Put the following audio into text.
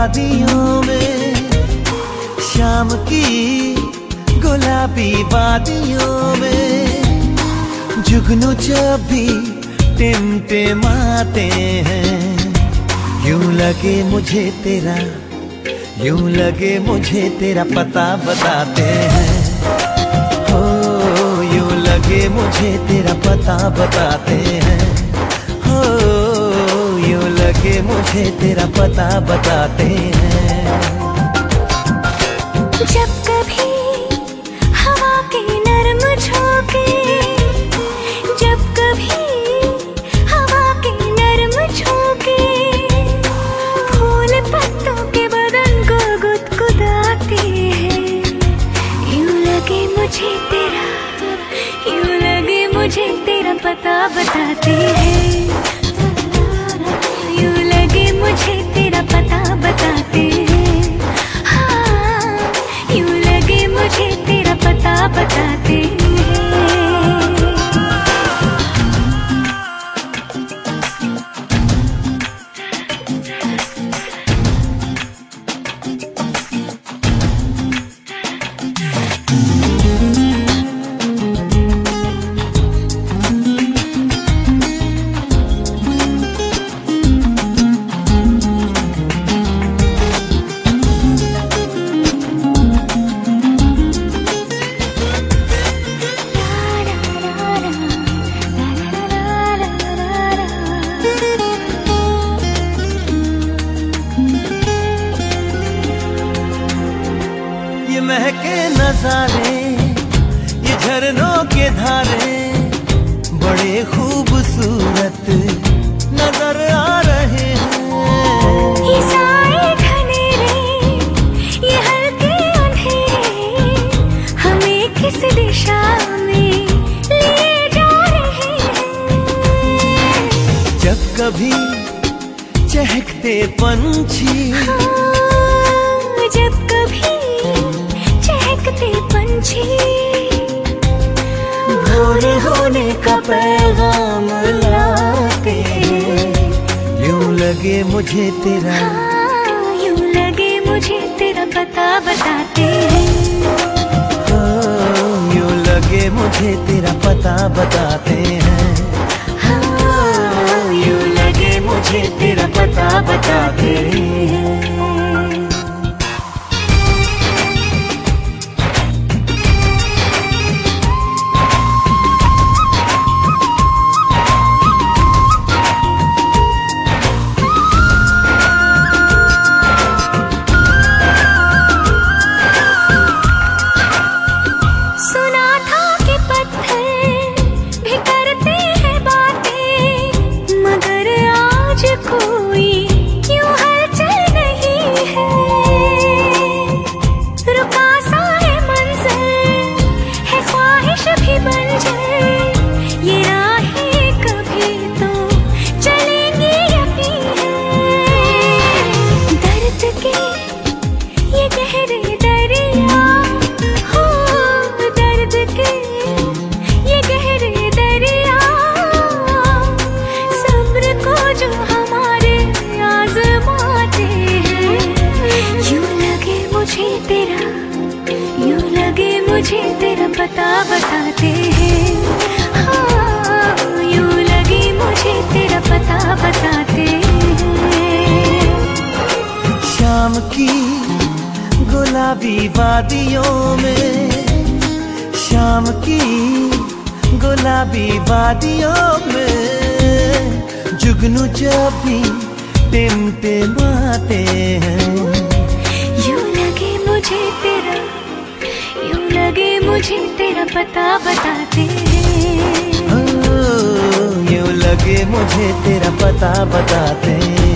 वादियों में, शाम की गुलाबी वादियों में जुगनू जब भी टिमटिमाते हैं। यूं लगे मुझे तेरा, यूं लगे मुझे तेरा पता बताते हैं। हो यूं लगे मुझे तेरा पता बताते हैं। हो यूं लगे मुझे तेरा पता बताते हैं। जब कभी हवा के नरम झोंके, जब कभी हवा के नरम झोंके फूल पत्तों के बदन को गुदगुदाते हैं। यूं लगे मुझे तेरा, यूं लगे मुझे तेरा पता बताते हैं। यूं लगे मुझे तेरा पता बताते हैं। हाँ, यूं लगे मुझे तेरा पता बताते हैं। ये महके नजारे, ये झरनों के धारे बड़े खूबसूरत नजर आ रहे हैं। ये साए घनेरे, ये हल्के अंधेरे हमें किस दिशा में ले जा रहे हैं। जब कभी चहकते पंछी, जब कभी चहकते पंछी भोर होने का पैगाम लाते हैं। यूं लगे मुझे तेरा, यूं लगे मुझे तेरा पता बताते हैं। यूं लगे मुझे तेरा पता बताते हैं। यूं लगे मुझे तेरा पता बताते हैं। मुझे तेरा पता बताते हैं। हाँ, यूं लगे मुझे तेरा पता बताते हैं। शाम की गुलाबी वादियों में, शाम की गुलाबी वादियों में जुगनू जब भी टिमटिमाते हैं। यूं लगे मुझे तेरा, यूं लगे मुझे तेरा पता बताते हैं। यूं लगे मुझे तेरा पता बताते हैं।